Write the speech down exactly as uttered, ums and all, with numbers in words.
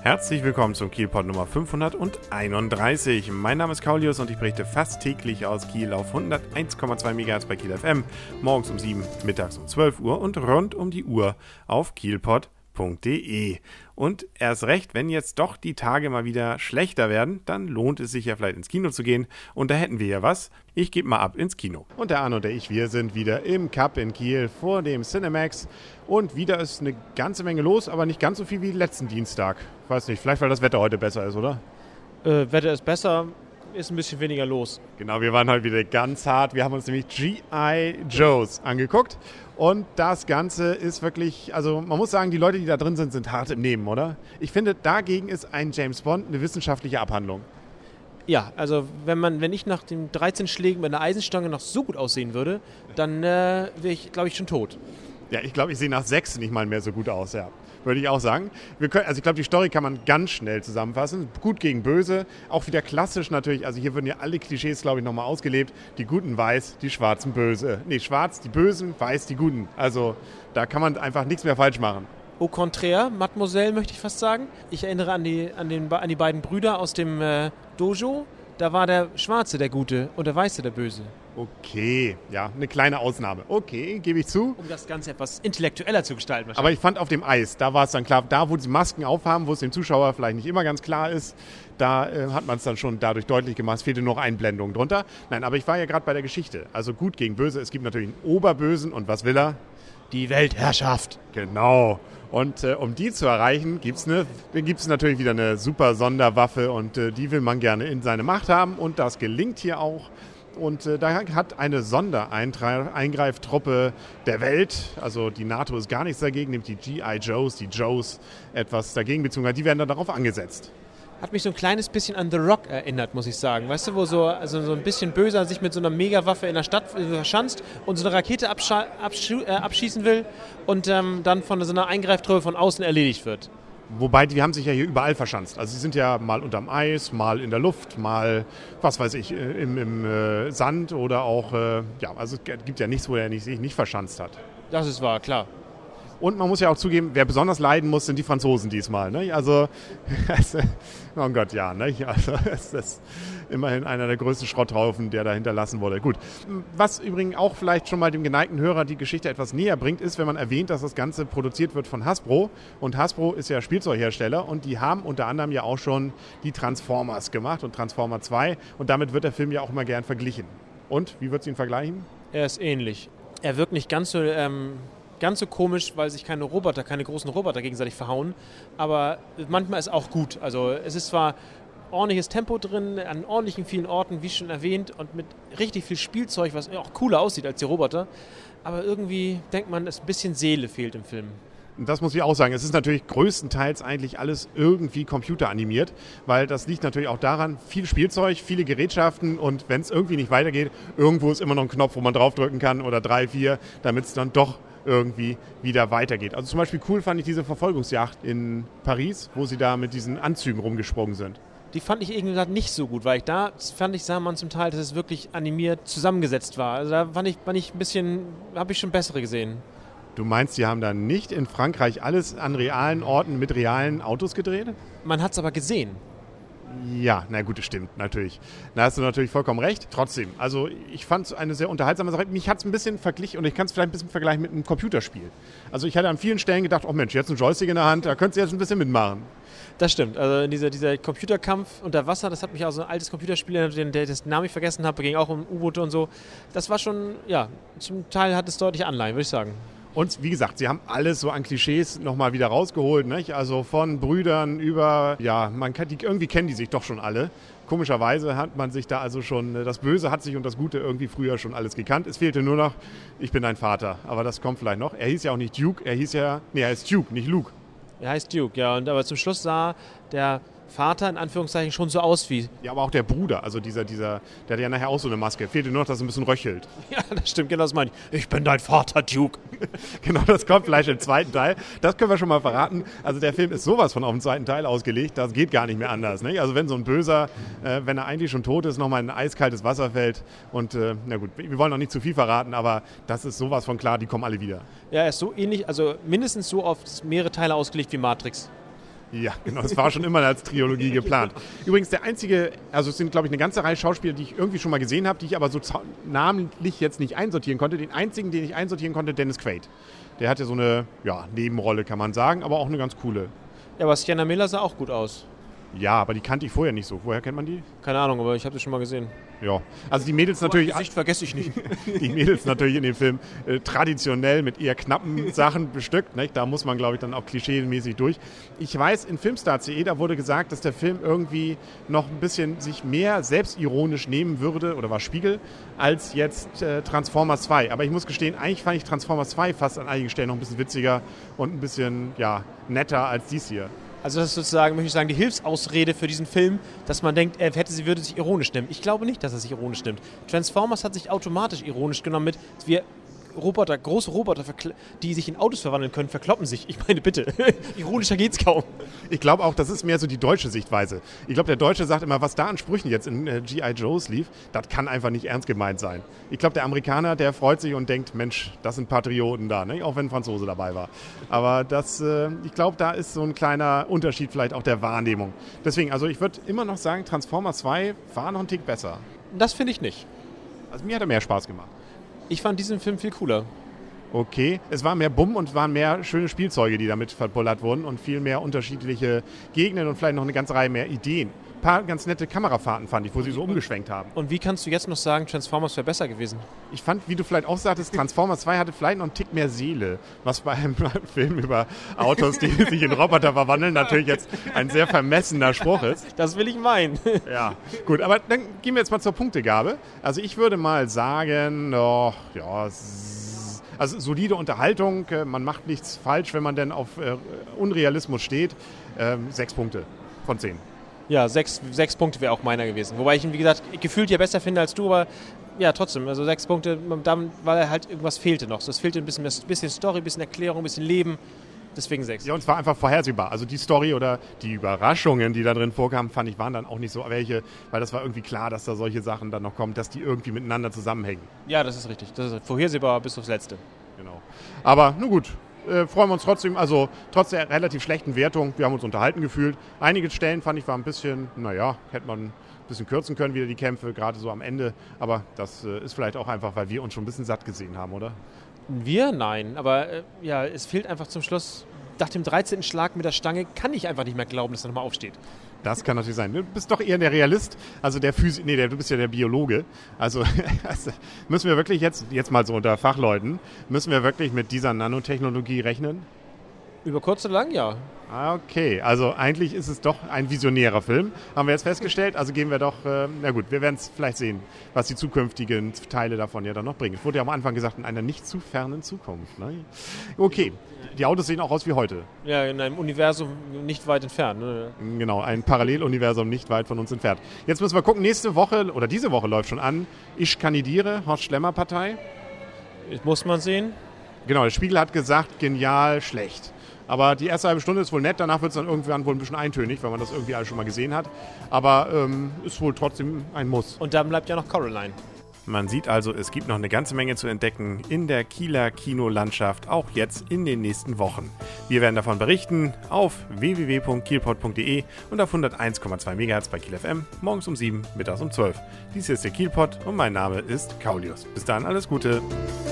Herzlich willkommen zum Kielpod Nummer fünfhunderteinunddreißig. Mein Name ist Kaulius und ich berichte fast täglich aus Kiel auf hunderteins Komma zwei Megahertz bei Kiel F M, morgens um sieben, mittags um zwölf Uhr und rund um die Uhr auf kielpod punkt de. Und erst recht, wenn jetzt doch die Tage mal wieder schlechter werden, dann lohnt es sich ja vielleicht ins Kino zu gehen. Und da hätten wir ja was. Ich gebe mal ab ins Kino. Und der Arno und ich, wir sind wieder im Cup in Kiel vor dem Cinemax. Und wieder ist eine ganze Menge los, aber nicht ganz so viel wie letzten Dienstag. Weiß nicht, vielleicht weil das Wetter heute besser ist, oder? Äh, Wetter ist besser, ist ein bisschen weniger los. Genau, wir waren heute wieder ganz hart. Wir haben uns nämlich G I. Joes angeguckt. Und das Ganze ist wirklich, also man muss sagen, die Leute, die da drin sind, sind hart im Nehmen, oder? Ich finde, dagegen ist ein James Bond eine wissenschaftliche Abhandlung. Ja, also wenn man, wenn ich nach den dreizehn Schlägen mit einer Eisenstange noch so gut aussehen würde, dann äh, wäre ich, glaube ich, schon tot. Ja, ich glaube, ich sehe nach sechs nicht mal mehr so gut aus, ja. Würde ich auch sagen. Wir können, also ich glaube, die Story kann man ganz schnell zusammenfassen. Gut gegen Böse, auch wieder klassisch natürlich. Also hier würden ja alle Klischees, glaube ich, nochmal ausgelebt. Die Guten weiß, die Schwarzen böse. Nee, schwarz die Bösen, weiß die Guten. Also da kann man einfach nichts mehr falsch machen. Au contraire, Mademoiselle, möchte ich fast sagen. Ich erinnere an die, an den, an die beiden Brüder aus dem äh, Dojo. Da war der Schwarze der Gute und der Weiße der Böse. Okay, ja, eine kleine Ausnahme. Okay, gebe ich zu. Um das Ganze etwas intellektueller zu gestalten. Aber ich fand auf dem Eis, da war es dann klar, da wo sie Masken aufhaben, wo es dem Zuschauer vielleicht nicht immer ganz klar ist, da äh, hat man es dann schon dadurch deutlich gemacht. Es fehlte noch Einblendung drunter. Nein, aber ich war ja gerade bei der Geschichte. Also gut gegen böse. Es gibt natürlich einen Oberbösen und was will er? Die Weltherrschaft. Genau. Und äh, um die zu erreichen, gibt es ne, gibt's natürlich wieder eine super Sonderwaffe und äh, die will man gerne in seine Macht haben und das gelingt hier auch. Und äh, da hat eine Sondereingreiftruppe der Welt, also die NATO ist gar nichts dagegen, nämlich die G I. Joes, die Joes, etwas dagegen, beziehungsweise die werden dann darauf angesetzt. Hat mich so ein kleines bisschen an The Rock erinnert, muss ich sagen. Weißt du, wo so, also so ein bisschen Böser sich mit so einer Megawaffe in der Stadt verschanzt und so eine Rakete abscha- abschu- äh, abschießen will und ähm, dann von so einer Eingreiftruppe von außen erledigt wird. Wobei, die haben sich ja hier überall verschanzt. Also sie sind ja mal unterm Eis, mal in der Luft, mal, was weiß ich, im, im äh, Sand oder auch, äh, ja, also es gibt ja nichts, wo er nicht, sich nicht verschanzt hat. Das ist wahr, klar. Und man muss ja auch zugeben, wer besonders leiden muss, sind die Franzosen diesmal. Ne? Also, oh Gott, ja. Ne? Also, es ist immerhin einer der größten Schrotthaufen, der da hinterlassen wurde. Gut. Was übrigens auch vielleicht schon mal dem geneigten Hörer die Geschichte etwas näher bringt, ist, wenn man erwähnt, dass das Ganze produziert wird von Hasbro. Und Hasbro ist ja Spielzeughersteller und die haben unter anderem ja auch schon die Transformers gemacht und Transformer zwei. Und damit wird der Film ja auch immer gern verglichen. Und, wie würdest du ihn vergleichen? Er ist ähnlich. Er wirkt nicht ganz so... Ähm Ganz so komisch, weil sich keine Roboter, keine großen Roboter gegenseitig verhauen. Aber manchmal ist auch gut. Also es ist zwar ordentliches Tempo drin, an ordentlichen vielen Orten, wie schon erwähnt, und mit richtig viel Spielzeug, was auch cooler aussieht als die Roboter. Aber irgendwie denkt man, dass ein bisschen Seele fehlt im Film. Und das muss ich auch sagen. Es ist natürlich größtenteils eigentlich alles irgendwie computeranimiert, weil das liegt natürlich auch daran, viel Spielzeug, viele Gerätschaften und wenn es irgendwie nicht weitergeht, irgendwo ist immer noch ein Knopf, wo man draufdrücken kann oder drei, vier, damit es dann doch irgendwie wieder weitergeht. Also zum Beispiel cool fand ich diese Verfolgungsjagd in Paris, wo sie da mit diesen Anzügen rumgesprungen sind. Die fand ich irgendwie nicht so gut, weil ich da fand ich, sah man zum Teil, dass es wirklich animiert zusammengesetzt war. Also da fand ich, fand ich ein bisschen, habe ich schon bessere gesehen. Du meinst, die haben da nicht in Frankreich alles an realen Orten mit realen Autos gedreht? Man hat es aber gesehen. Ja, na gut, das stimmt, natürlich. Da hast du natürlich vollkommen recht. Trotzdem, also ich fand es eine sehr unterhaltsame Sache. Mich hat es ein bisschen verglichen und ich kann es vielleicht ein bisschen vergleichen mit einem Computerspiel. Also ich hatte an vielen Stellen gedacht, oh Mensch, jetzt ein Joystick in der Hand, da könntest du jetzt ein bisschen mitmachen. Das stimmt, also dieser, dieser Computerkampf unter Wasser, das hat mich auch so ein altes Computerspiel, den, der das Namen ich vergessen habe, ging auch um U-Boote und so. Das war schon, ja, zum Teil hat es deutliche Anleihen, würde ich sagen. Und wie gesagt, sie haben alles so an Klischees nochmal wieder rausgeholt, nicht? Also von Brüdern über, ja, man kann, die, irgendwie kennen die sich doch schon alle. Komischerweise hat man sich da also schon, das Böse hat sich und das Gute irgendwie früher schon alles gekannt. Es fehlte nur noch, ich bin dein Vater, aber das kommt vielleicht noch. Er hieß ja auch nicht Duke, er hieß ja, nee, er ist Duke, nicht Luke. Er heißt Duke, ja, und aber zum Schluss sah der Vater in Anführungszeichen schon so aus wie... Ja, aber auch der Bruder, also dieser, dieser, der hat ja nachher auch so eine Maske. Fehlte nur noch, dass er ein bisschen röchelt. Ja, das stimmt, genau das meine ich. Ich bin dein Vater, Duke. Genau, das kommt vielleicht im zweiten Teil. Das können wir schon mal verraten. Also der Film ist sowas von auf den zweiten Teil ausgelegt, das geht gar nicht mehr anders. Ne? Also wenn so ein Böser, äh, wenn er eigentlich schon tot ist, nochmal in ein eiskaltes Wasser fällt und, äh, na gut, wir wollen noch nicht zu viel verraten, aber das ist sowas von klar, die kommen alle wieder. Ja, er ist so ähnlich, also mindestens so auf mehrere Teile ausgelegt wie Matrix. Ja, genau, es war schon immer als Trilogie geplant. Übrigens der einzige, also es sind glaube ich eine ganze Reihe Schauspieler, die ich irgendwie schon mal gesehen habe, die ich aber so namentlich jetzt nicht einsortieren konnte. Den einzigen, den ich einsortieren konnte, Dennis Quaid. Der hatte so eine ja, Nebenrolle, kann man sagen, aber auch eine ganz coole. Ja, aber Sienna Miller sah auch gut aus. Ja, aber die kannte ich vorher nicht so. Woher kennt man die? Keine Ahnung, aber ich habe das schon mal gesehen. Ja, also die Mädels natürlich... Das Gesicht vergesse ich nicht. Die Mädels natürlich in dem Film äh, traditionell mit eher knappen Sachen bestückt. Nicht? Da muss man, glaube ich, dann auch klischeemäßig durch. Ich weiß, in Filmstar punkt de, da wurde gesagt, dass der Film irgendwie noch ein bisschen sich mehr selbstironisch nehmen würde, oder war Spiegel, als jetzt äh, Transformers zwei. Aber ich muss gestehen, eigentlich fand ich Transformers zwei fast an einigen Stellen noch ein bisschen witziger und ein bisschen ja, netter als dies hier. Also das ist sozusagen, möchte ich sagen, die Hilfsausrede für diesen Film, dass man denkt, er hätte sie würde sich ironisch nehmen. Ich glaube nicht, dass er sich ironisch nimmt. Transformers hat sich automatisch ironisch genommen mit, wir Roboter, große Roboter, die sich in Autos verwandeln können, verkloppen sich. Ich meine, bitte, ironischer geht's kaum. Ich glaube auch, das ist mehr so die deutsche Sichtweise. Ich glaube, der Deutsche sagt immer, was da an Sprüchen jetzt in äh, G I. Joes lief, das kann einfach nicht ernst gemeint sein. Ich glaube, der Amerikaner, der freut sich und denkt, Mensch, das sind Patrioten da, ne? Auch wenn ein Franzose dabei war. Aber das, äh, ich glaube, da ist so ein kleiner Unterschied vielleicht auch der Wahrnehmung. Deswegen, also ich würde immer noch sagen, Transformers zwei war noch ein Tick besser. Das finde ich nicht. Also mir hat er mehr Spaß gemacht. Ich fand diesen Film viel cooler. Okay, es war mehr Bumm und es waren mehr schöne Spielzeuge, die damit verbullert wurden und viel mehr unterschiedliche Gegenden und vielleicht noch eine ganze Reihe mehr Ideen. Ein paar ganz nette Kamerafahrten fand ich, wo sie so umgeschwenkt haben. Und wie kannst du jetzt noch sagen, Transformers wäre besser gewesen? Ich fand, wie du vielleicht auch sagtest, Transformers zwei hatte vielleicht noch einen Tick mehr Seele, was bei einem Film über Autos, die sich in Roboter verwandeln, natürlich jetzt ein sehr vermessener Spruch ist. Das will ich meinen. Ja, gut, aber dann gehen wir jetzt mal zur Punktegabe. Also ich würde mal sagen, oh, ja, also solide Unterhaltung, man macht nichts falsch, wenn man denn auf äh, Unrealismus steht. Ähm, sechs Punkte von zehn. Ja, sechs, sechs Punkte wäre auch meiner gewesen. Wobei ich ihn, wie gesagt, gefühlt ja besser finde als du, aber ja, trotzdem, also sechs Punkte, weil halt irgendwas fehlte noch. Es fehlte ein bisschen, ein bisschen Story, ein bisschen Erklärung, ein bisschen Leben. Deswegen sechs. Ja, und es war einfach vorhersehbar. Also die Story oder die Überraschungen, die da drin vorkamen, fand ich, waren dann auch nicht so welche, weil das war irgendwie klar, dass da solche Sachen dann noch kommen, dass die irgendwie miteinander zusammenhängen. Ja, das ist richtig. Das ist vorhersehbar bis aufs Letzte. Genau. Aber nun gut, äh, freuen wir uns trotzdem, also trotz der relativ schlechten Wertung, wir haben uns unterhalten gefühlt. Einige Stellen fand ich war ein bisschen, naja, hätte man ein bisschen kürzen können, wieder die Kämpfe, gerade so am Ende. Aber das äh, ist vielleicht auch einfach, weil wir uns schon ein bisschen satt gesehen haben, oder? Wir? Nein. Aber äh, ja, es fehlt einfach zum Schluss, nach dem dreizehnten Schlag mit der Stange kann ich einfach nicht mehr glauben, dass er nochmal aufsteht. Das kann natürlich sein. Du bist doch eher der Realist, also der Physiker, nee, der, du bist ja der Biologe. Also, also müssen wir wirklich jetzt, jetzt mal so unter Fachleuten, müssen wir wirklich mit dieser Nanotechnologie rechnen? Über kurz oder lang, ja. Okay, also eigentlich ist es doch ein visionärer Film, haben wir jetzt festgestellt. Also gehen wir doch, äh, na gut, wir werden es vielleicht sehen, was die zukünftigen Teile davon ja dann noch bringen. Es wurde ja am Anfang gesagt, in einer nicht zu fernen Zukunft. Ne? Okay, die Autos sehen auch aus wie heute. Ja, in einem Universum nicht weit entfernt. Ne? Genau, ein Paralleluniversum nicht weit von uns entfernt. Jetzt müssen wir gucken, nächste Woche, oder diese Woche läuft schon an, Ich kandidiere, Horst Schlemmer Partei. Muss man sehen. Genau, der Spiegel hat gesagt, genial, schlecht. Aber die erste halbe Stunde ist wohl nett, danach wird es dann irgendwann wohl ein bisschen eintönig, weil man das irgendwie alles schon mal gesehen hat. Aber ähm, ist wohl trotzdem ein Muss. Und dann bleibt ja noch Coraline. Man sieht also, es gibt noch eine ganze Menge zu entdecken in der Kieler Kinolandschaft, auch jetzt in den nächsten Wochen. Wir werden davon berichten auf w w w punkt kielpot punkt de und auf hunderteins Komma zwei Megahertz bei Kiel F M, morgens um sieben, mittags um zwölf. Dies ist der Kielpot und mein Name ist Kaulius. Bis dann, alles Gute.